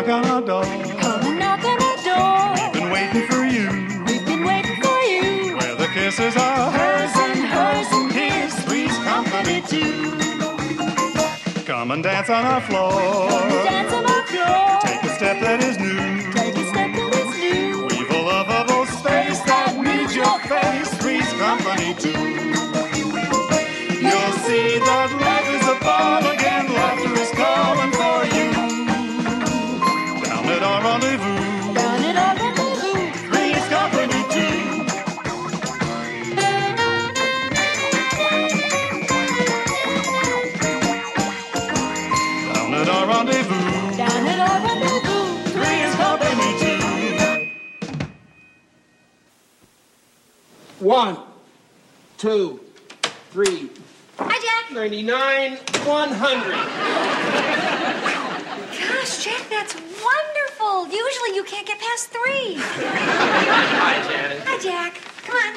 knock on our door. Come and knock on our door. We've been waiting for you. We've been waiting for you. Where the kisses are Hers and his. Three's company too. Come and dance on our floor. Come and dance on our floor. Take a step that is new. Take a step that is new. We've a lovable space that needs your face. Three's company too. You'll see that life is a ball again. Laughter is calling for you. Down at our rendezvous. Down at our rendezvous. Three's company too. Down at our rendezvous. Down at our rendezvous. Three's company too. 1, 2, 3. Hi, Jack. 99, 100. Gosh, Jack, that's wonderful. Usually you can't get past 3. Hi, Janet. Hi, Jack. Come on.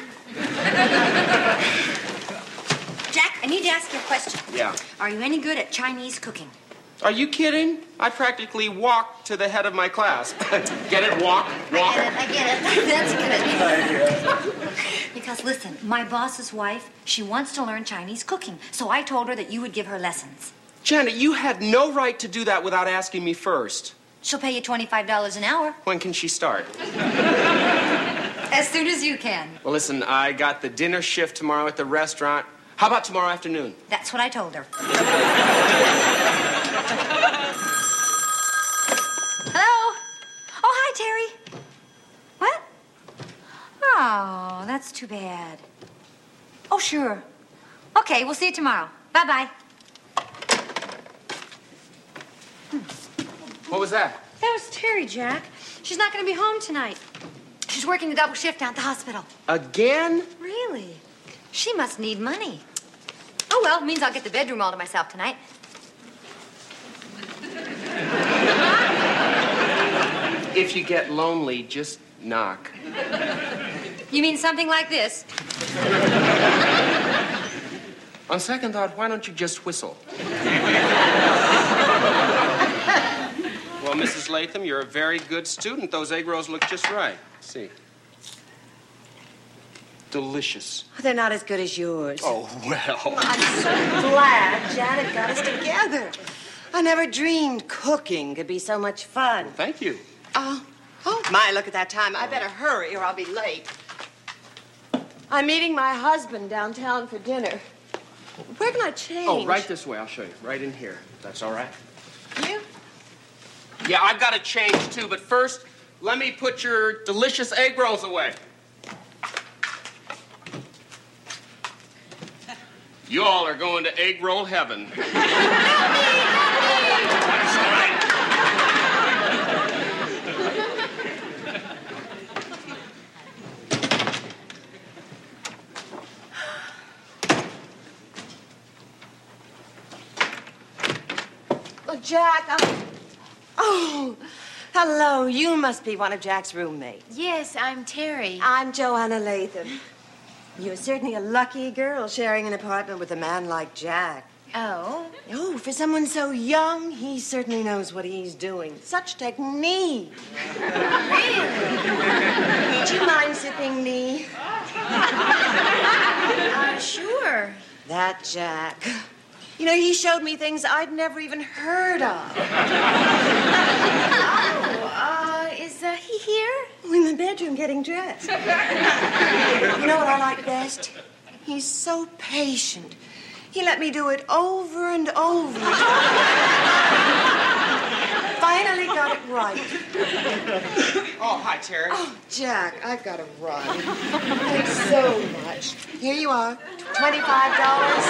Jack, I need to ask you a question. Yeah. Are you any good at Chinese cooking? Are you kidding? I practically walked to the head of my class. Get it? Walk, walk. I get it. That's good. Because listen, my boss's wife, she wants to learn Chinese cooking. So I told her that you would give her lessons. Janet, you had no right to do that without asking me first. She'll pay you $25 an hour. When can she start? As soon as you can. Well, listen, I got the dinner shift tomorrow at the restaurant. How about tomorrow afternoon? That's what I told her. Hello? Oh, hi, Terry. What? Oh, that's too bad. Oh, sure. Okay, we'll see you tomorrow. Bye-bye. What was that? That was Terry, Jack. She's not going to be home tonight. She's working the double shift down at the hospital. Again? Really? She must need money. Oh, well, it means I'll get the bedroom all to myself tonight. If you get lonely, just knock. You mean something like this? On second thought, why don't you just whistle? Well, Mrs. Latham, you're a very good student. Those egg rolls look just right. Let's see. Delicious. They're not as good as yours. Oh, well. I'm so glad Janet got us together. I never dreamed cooking could be so much fun. Thank you. Oh, my, look at that time. I better hurry or I'll be late. I'm meeting my husband downtown for dinner. Where can I change? Oh, right this way. I'll show you. Right in here. That's all right. You? Yeah, I've got to change, too. But first, let me put your delicious egg rolls away. You all are going to egg roll heaven. Oh, Jack, Oh, hello. You must be one of Jack's roommates. Yes, I'm Terry. I'm Joanna Latham. You're certainly a lucky girl sharing an apartment with a man like Jack. Oh? Oh, for someone so young, he certainly knows what he's doing. Such technique. Really? Do you mind sipping me? Sure. That Jack. You know, he showed me things I'd never even heard of. Is he here? In the bedroom getting dressed. You know what I like best? He's so patient. He let me do it over and over. Finally got it right. Oh, hi, Terry. Oh, Jack, I've got to run. Thanks so much. Here you are. $25.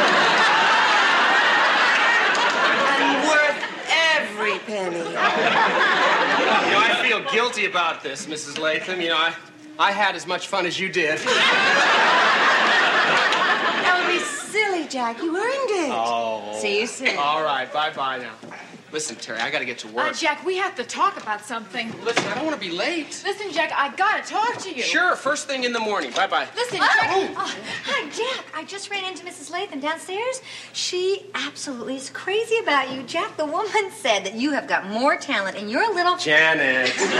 And worth every penny. You know, I feel guilty about this, Mrs. Latham. You know, I had as much fun as you did. Don't be silly, Jack. You earned it. Oh. See you soon. All right. Bye-bye now. Listen, Terry, I gotta get to work. Jack, we have to talk about something. Listen, I don't want to be late. Listen, Jack, I gotta talk to you. Sure, first thing in the morning. Bye-bye. Listen, Jack. Oh, hi, Jack. I just ran into Mrs. Latham downstairs. She absolutely is crazy about you. Jack, the woman said that you have got more talent and you're a little... Janet. Come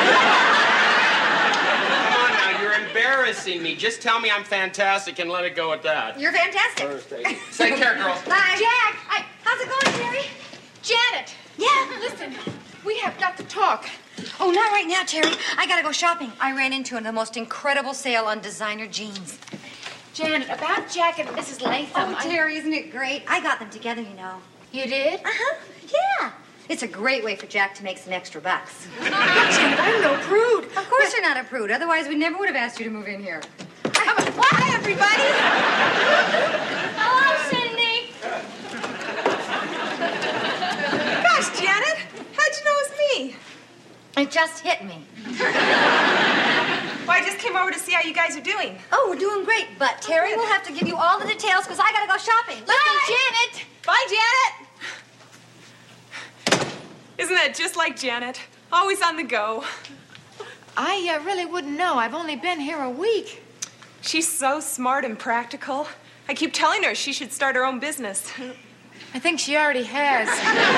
on now, you're embarrassing me. Just tell me I'm fantastic and let it go at that. You're fantastic. Thursday. Take care, girls. Bye. Jack, How's it going, Terry? Janet. Yeah? Listen, we have got to talk. Oh, not right now, Terry. I gotta go shopping. I ran into the most incredible sale on designer jeans. Janet, about Jack and Mrs. Latham. Oh, Terry, isn't it great? I got them together, you know. You did? Uh-huh. Yeah. It's a great way for Jack to make some extra bucks. Janet, I'm no prude. Of course you're not a prude. Otherwise, we never would have asked you to move in here. Hi, everybody. Hello, Cindy. Gosh, Janet, how'd you know it was me? It just hit me. Well, I just came over to see how you guys are doing. Oh, we're doing great. But Terry will have to give you all the details because I got to go shopping. Listen, Janet. Bye, Janet. Isn't that just like Janet? Always on the go. I really wouldn't know. I've only been here a week. She's so smart and practical. I keep telling her she should start her own business. I think she already has.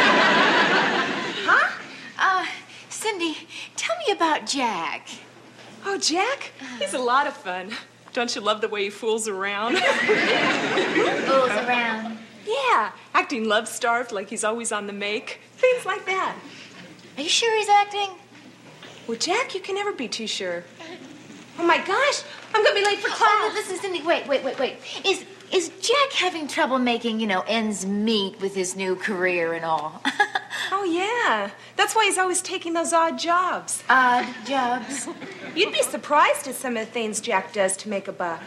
Huh? Cindy, tell me about Jack. Oh, Jack? He's a lot of fun. Don't you love the way he fools around? Fools around. Yeah, acting love-starved like he's always on the make. Things like that. Are you sure he's acting? Well, Jack, you can never be too sure. Oh, my gosh. I'm going to be late for class. Oh, listen, Cindy, wait. Is Jack having trouble making, ends meet with his new career and all? Oh, yeah. That's why he's always taking those odd jobs. Odd jobs? You'd be surprised at some of the things Jack does to make a buck.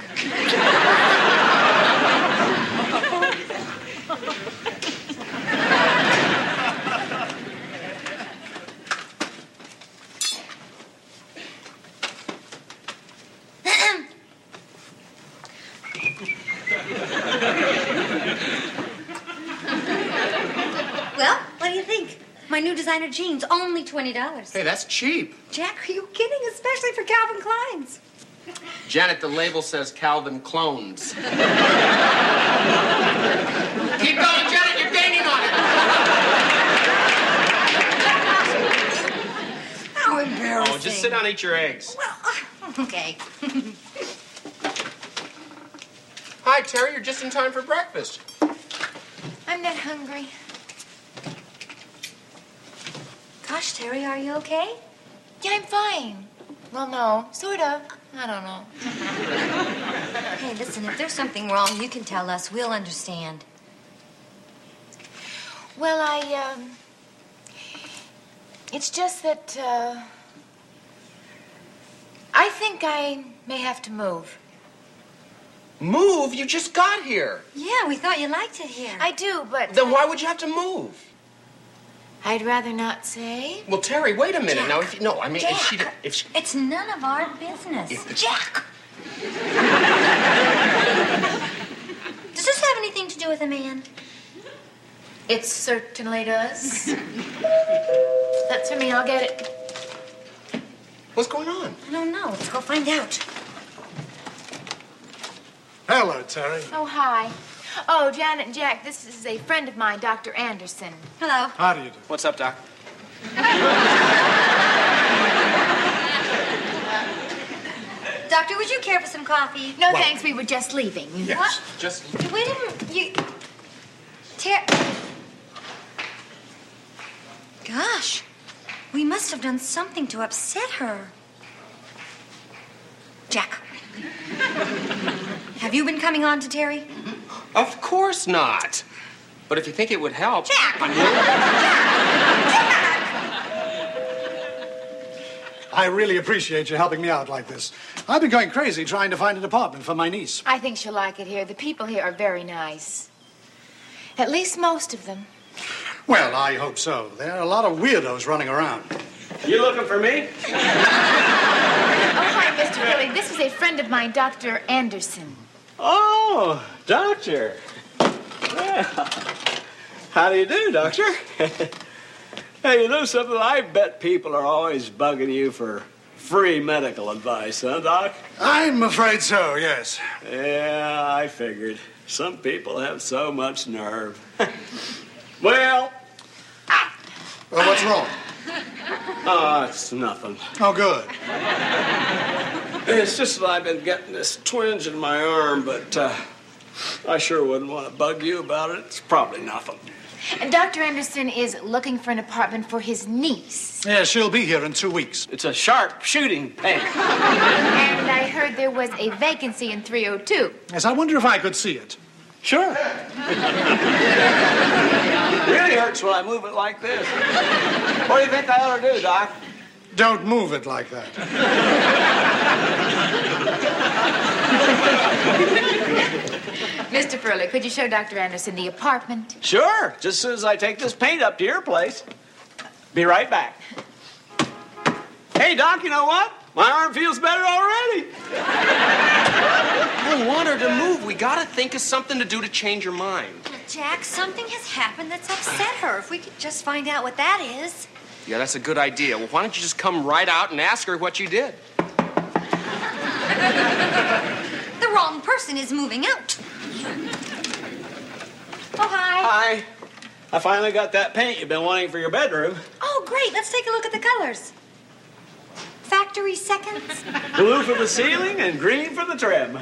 Well, what do you think? My new designer jeans, only $20. Hey, that's cheap. Jack, are you kidding? Especially for Calvin Klein's. Janet, the label says Calvin Clones. Keep going, Janet. You're gaining on it. How embarrassing. Oh, just sit down and eat your eggs. Well, okay. Hi, Terry. You're just in time for breakfast. I'm not hungry. Gosh, Terry, are you okay? Yeah, I'm fine. Well, no, sort of. I don't know. Hey, listen, if there's something wrong, you can tell us. We'll understand. Well, it's just that, I think I may have to move. Move? You just got here. Yeah, we thought you liked it here. I do, but... Then why would you have to move? I'd rather not say. Well, Terry, wait a minute. Jack. Now, if you... No, I mean, Jack, if she... It's none of our business. Jack! Does this have anything to do with a man? It certainly does. That's for me. I'll get it. What's going on? I don't know. Let's go find out. Hello, Terry. Oh, hi. Oh, Janet and Jack, this is a friend of mine, Dr. Anderson. Hello. How do you do? What's up, Doc? Doctor, would you care for some coffee? No, thanks. We were just leaving. Yes. What? Just... Wait a minute. Gosh, we must have done something to upset her. Jack, have you been coming on to Terry? Of course not. But if you think it would help... Jack! I really appreciate you helping me out like this. I've been going crazy trying to find an apartment for my niece. I think she'll like it here. The people here are very nice. At least most of them. Well, I hope so. There are a lot of weirdos running around. You looking for me? Oh, hi, Mr. Billy. This is a friend of mine, Dr. Anderson. Oh, doctor. Well, how do you do, doctor? Hey, you know something? I bet people are always bugging you for free medical advice, huh, Doc? I'm afraid so, yes. Yeah, I figured. Some people have so much nerve. Well, Well, what's wrong? oh, it's nothing. Oh, good. It's just that I've been getting this twinge in my arm, but I sure wouldn't want to bug you about it. It's probably nothing. And Dr. Anderson is looking for an apartment for his niece. Yeah, she'll be here in 2 weeks. It's a sharp shooting pain. And I heard there was a vacancy in 302. Yes, I wonder if I could see it. Sure. Really hurts when I move it like this. What do you think I ought to do, Doc? Don't move it like that. Mr. Furley, could you show Dr. Anderson the apartment? Sure. Just as soon as I take this paint up to your place. Be right back. Hey, Doc, you know what? My arm feels better already. I want her to move. We gotta think of something to do to change her mind. Jack, something has happened that's upset her. If we could just find out what that is. Yeah, that's a good idea. Well, why don't you just come right out and ask her what you did? The wrong person is moving out. Oh, hi. Hi. I finally got that paint you've been wanting for your bedroom. Oh, great. Let's take a look at the colors. Factory seconds. Blue for the ceiling and green for the trim.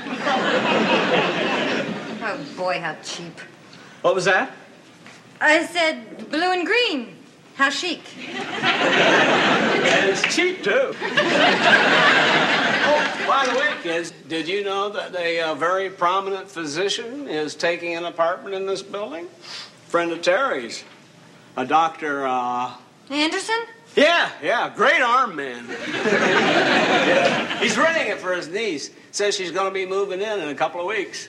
Oh, boy, how cheap. What was that? I said blue and green. How chic. And it's cheap, too. Oh, by the way, kids, did you know that a very prominent physician is taking an apartment in this building? Friend of Terry's. A Dr. Anderson? Yeah, great arm man. Yeah. He's renting it for his niece. Says she's going to be moving in a couple of weeks.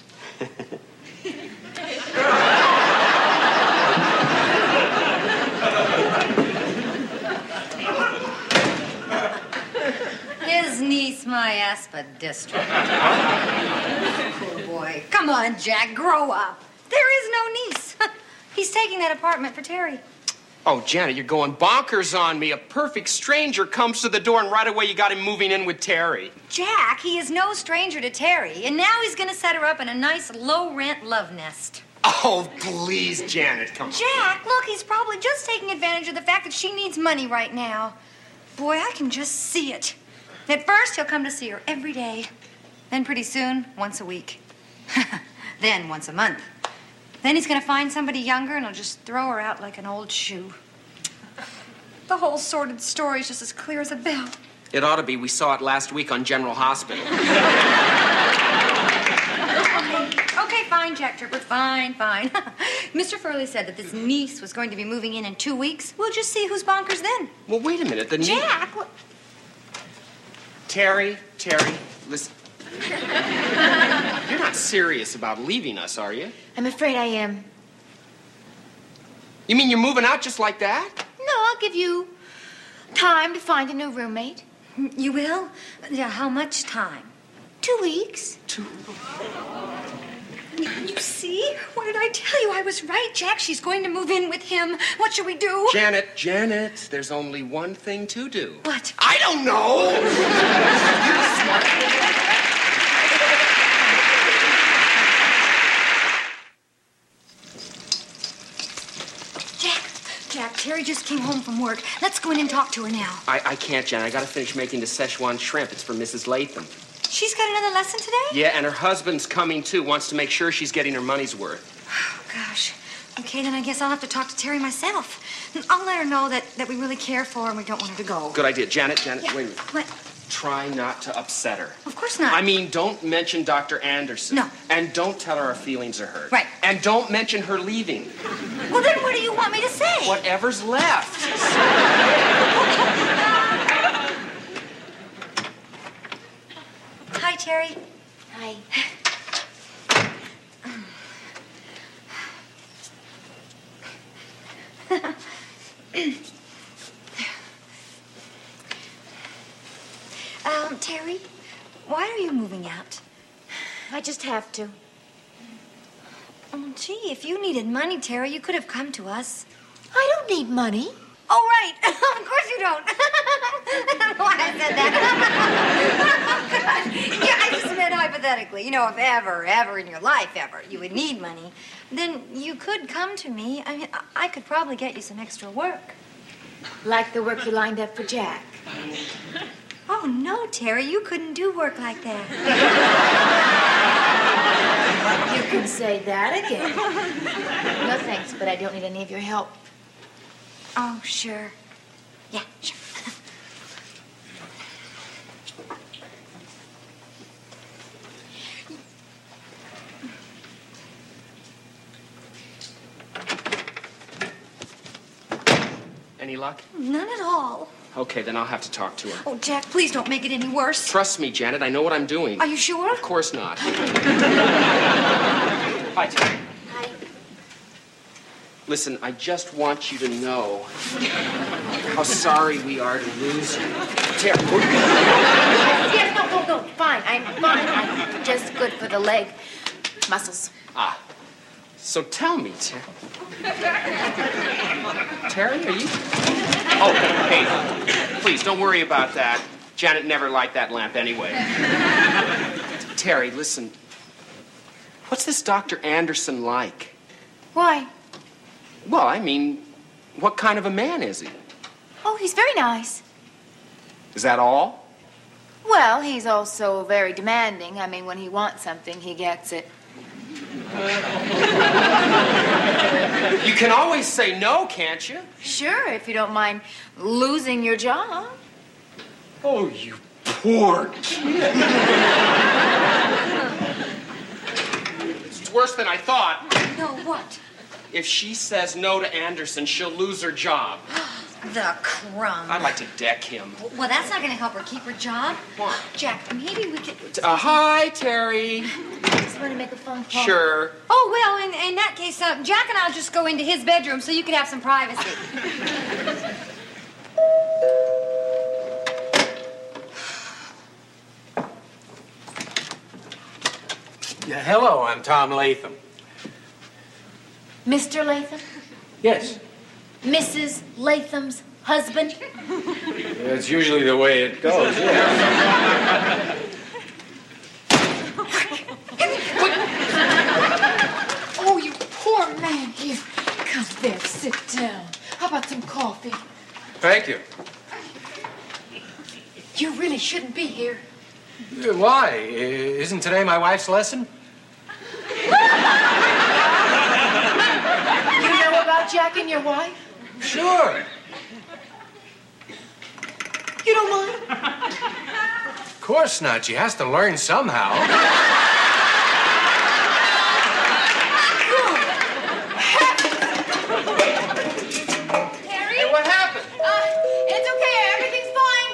His niece, my aspidistra. Poor boy. Come on, Jack, grow up. There is no niece. He's taking that apartment for Terry. Oh, Janet, you're going bonkers on me. A perfect stranger comes to the door and right away you got him moving in with Terry. Jack, he is no stranger to Terry, and now he's going to set her up in a nice low-rent love nest. Oh, please, Janet, come on. Jack, look, he's probably just taking advantage of the fact that she needs money right now. Boy, I can just see it. At first, he'll come to see her every day. Then pretty soon, once a week. Then once a month. Then he's going to find somebody younger and he'll just throw her out like an old shoe. The whole sordid story is just as clear as a bell. It ought to be. We saw it last week on General Hospital. Okay, fine, Jack Tripper, fine. Mr. Furley said that this niece was going to be moving in 2 weeks. We'll just see who's bonkers then. Well, wait a minute. Jack, what? Terry, listen. You're not serious about leaving us, are you? I'm afraid I am. You mean you're moving out just like that? No, I'll give you time to find a new roommate. You will? Yeah, how much time? 2 weeks. You see? What did I tell you? I was right, Jack. She's going to move in with him. What should we do? Janet, there's only one thing to do. What? I don't know! Jack, Terry just came home from work. Let's go in and talk to her now. I can't, Janet. I gotta finish making the Szechuan shrimp. It's for Mrs. Latham. She's got another lesson today? Yeah, and her husband's coming, too. Wants to make sure she's getting her money's worth. Oh, gosh. Okay, then I guess I'll have to talk to Terry myself. I'll let her know that we really care for her and we don't want her to go. Good idea. Janet, Yeah. wait a minute. What? Try not to upset her. Of course not. I mean, don't mention Dr. Anderson. No. And don't tell her our feelings are hurt. Right. And don't mention her leaving. Well, then what do you want me to say? Whatever's left. Hi, Terry. Hi. Terry, why are you moving out? I just have to. Oh, gee, if you needed money, Terry, you could have come to us. I don't need money. Oh, right. Of course you don't. I don't know why I said that. Yeah, I just meant hypothetically. You know, if ever in your life, you would need money, then you could come to me. I mean, I could probably get you some extra work. Like the work you lined up for Jack. Oh, no, Terry, you couldn't do work like that. You can say that again. No thanks, but I don't need any of your help. Oh, sure. Yeah, sure. Any luck? None at all. Okay, then I'll have to talk to her. Oh, Jack, please don't make it any worse. Trust me, Janet, I know what I'm doing. Are you sure? Of course not. Hi, Terry. Hi. Listen, I just want you to know how sorry we are to lose you. Terry. Yes, no, fine. I'm fine. I'm just good for the leg muscles. Ah. So tell me, Terry, are you? Oh, hey, please, don't worry about that. Janet never liked that lamp anyway. Terry, listen. What's this Dr. Anderson like? Why? Well, I mean, what kind of a man is he? Oh, he's very nice. Is that all? Well, he's also very demanding. I mean, when he wants something, he gets it. You can always say no, can't you? Sure, if you don't mind losing your job. Oh, you poor kid. It's worse than I thought. No, what? If she says no to Anderson, she'll lose her job. The crumb. I'd like to deck him. Well, that's not going to help her keep her job. What? Jack, maybe we could... Hi, Terry. Just want to make a phone call. Sure. Oh, well, in that case, Jack and I'll just go into his bedroom so you could have some privacy. Yeah, hello, I'm Tom Latham. Mr. Latham? Yes. Mrs. Latham's husband? That's usually the way it goes, yeah. Oh, you poor man. Here, come there, sit down. How about some coffee? Thank you. You really shouldn't be here. Why? Isn't today my wife's lesson? You know about Jack and your wife? Sure. You don't mind? Of course not. She has to learn somehow. Hey, what happened? It's okay. Everything's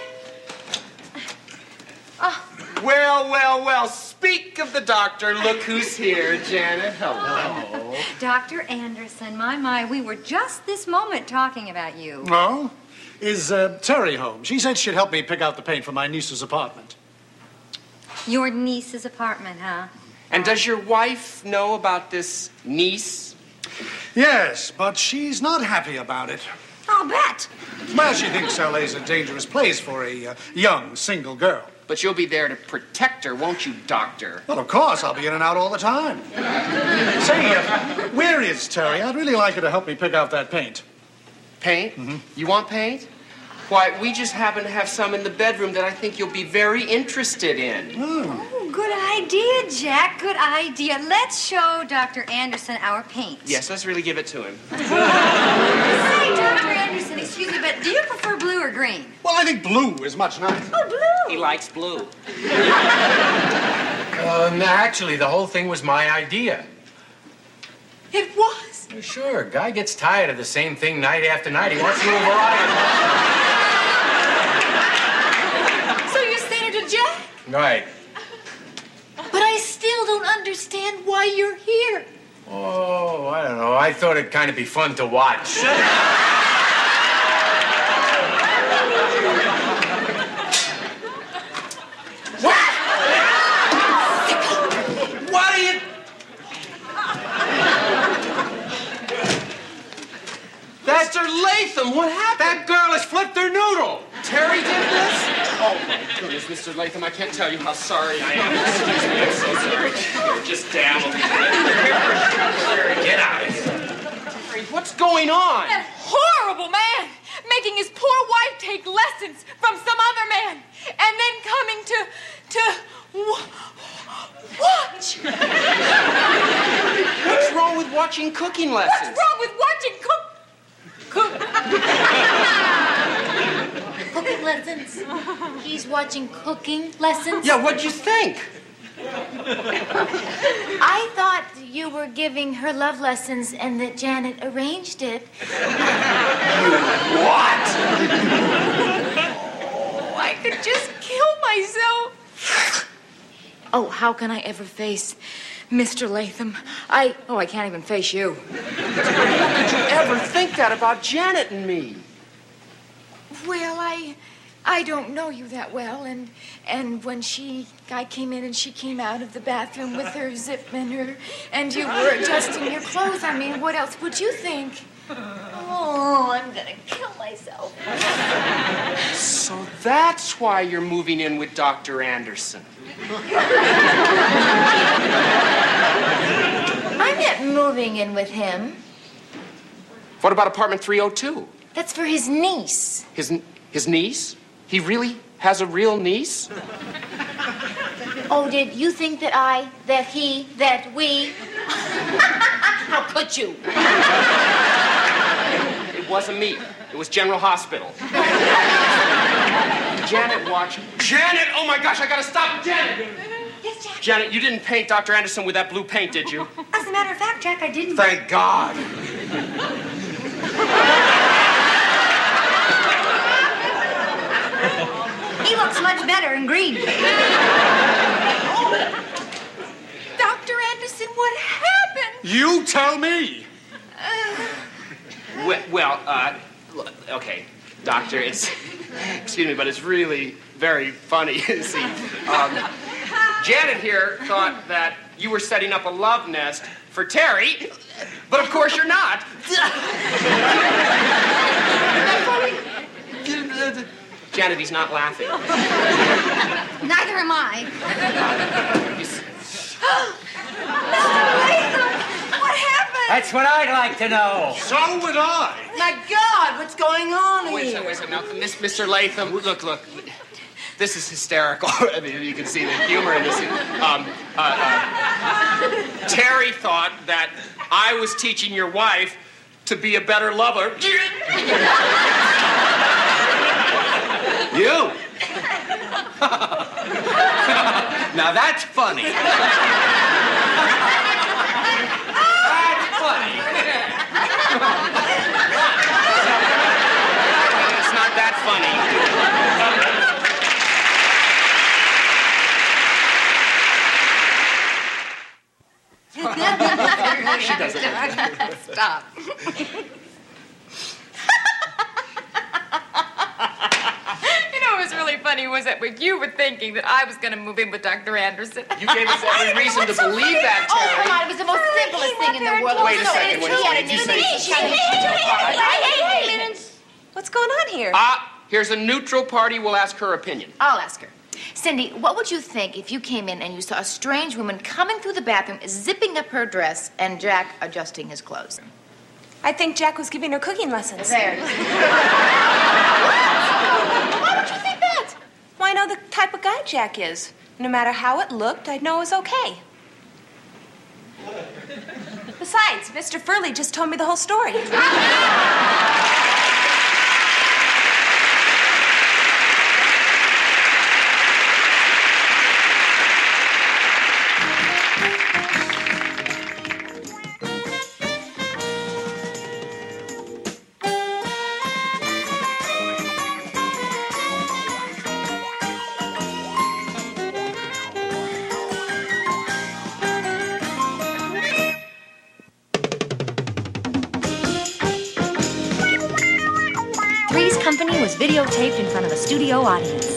fine. Well. Speak of the doctor. Look who's here, Janet. Hello. Dr. Anderson, my, we were just this moment talking about you. Oh? Is Terry home? She said she'd help me pick out the paint for my niece's apartment. Your niece's apartment, huh? And does your wife know about this niece? Yes, but she's not happy about it. I'll bet. Well, she thinks LA's a dangerous place for a young, single girl. But you'll be there to protect her, won't you, doctor? Well, of course, I'll be in and out all the time. Say, where is Terry? I'd really like her to help me pick out that paint. Paint? Mm-hmm. You want paint? Why, we just happen to have some in the bedroom that I think you'll be very interested in. Oh, good idea, Jack. Good idea. Let's show Dr. Anderson our paint. Yes, let's really give it to him. Say, Dr. Anderson, excuse me, but do you prefer blue or green? Well, I think blue is much nicer. Oh, blue. He likes blue. Actually, the whole thing was my idea. It was? Sure, guy gets tired of the same thing night after night. He wants a little variety. So you're saying it to Jack? Right. But I still don't understand why you're here. Oh, I don't know. I thought it'd kind of be fun to watch. What are you... Mr. Mr. Latham, I can't tell you how sorry I am. Excuse me, I'm so sorry. Here, just dab a little bit. Get out of here. What's going on? That horrible man making his poor wife take lessons from some other man and then coming to watch. What's wrong with watching cooking lessons? What's wrong with watching Cooking lessons? He's watching cooking lessons? Yeah, what'd you think? I thought you were giving her love lessons and that Janet arranged it. What? Oh, I could just kill myself. Oh, how can I ever face Mr. Latham? I can't even face you. How could you ever think that about Janet and me? Well, I don't know you that well, and when I came in and she came out of the bathroom with her zip and you were adjusting your clothes, I mean, what else would you think? Oh, I'm gonna kill myself. So that's why you're moving in with Dr. Anderson. I'm not moving in with him. What about apartment 302? That's for his niece. His niece? He really has a real niece? Oh, did you think that we... How could you? It wasn't me. It was General Hospital. Janet, watch. Janet! Oh my gosh, I gotta stop. Janet! Yes, Jack. Janet, you didn't paint Dr. Anderson with that blue paint, did you? As a matter of fact, Jack, I didn't. Thank God. He looks much better in green. Dr. Anderson, what happened? You tell me. Okay, Doctor, excuse me, but it's really very funny. See, Janet here thought that you were setting up a love nest for Terry, but of course you're not. Janet, he's not laughing. Neither am I. What happened? That's what I'd like to know. So would I. My God, what's going on Wait a here? second, now, Mr. Latham, look. This is hysterical. I mean, you can see the humor in this. Terry thought that I was teaching your wife to be a better lover. You? Now that's funny. That's funny. It's not that funny. She doesn't. Stop. What was really funny was that you were thinking that I was going to move in with Dr. Anderson. You gave us every reason to believe that, Oh, Terry. come on, it was the most simplest thing in the world. Wait a second, You say Hey, what's going on here? Here's a neutral party. We'll ask her opinion. I'll ask her. Cindy, what would you think if you came in and you saw a strange woman coming through the bathroom, zipping up her dress, and Jack adjusting his clothes? I think Jack was giving her cooking lessons. There. Why would you think that? Well, I know the type of guy Jack is. No matter how it looked, I'd know it was okay. Besides, Mr. Furley just told me the whole story. Three's Company was videotaped in front of a studio audience.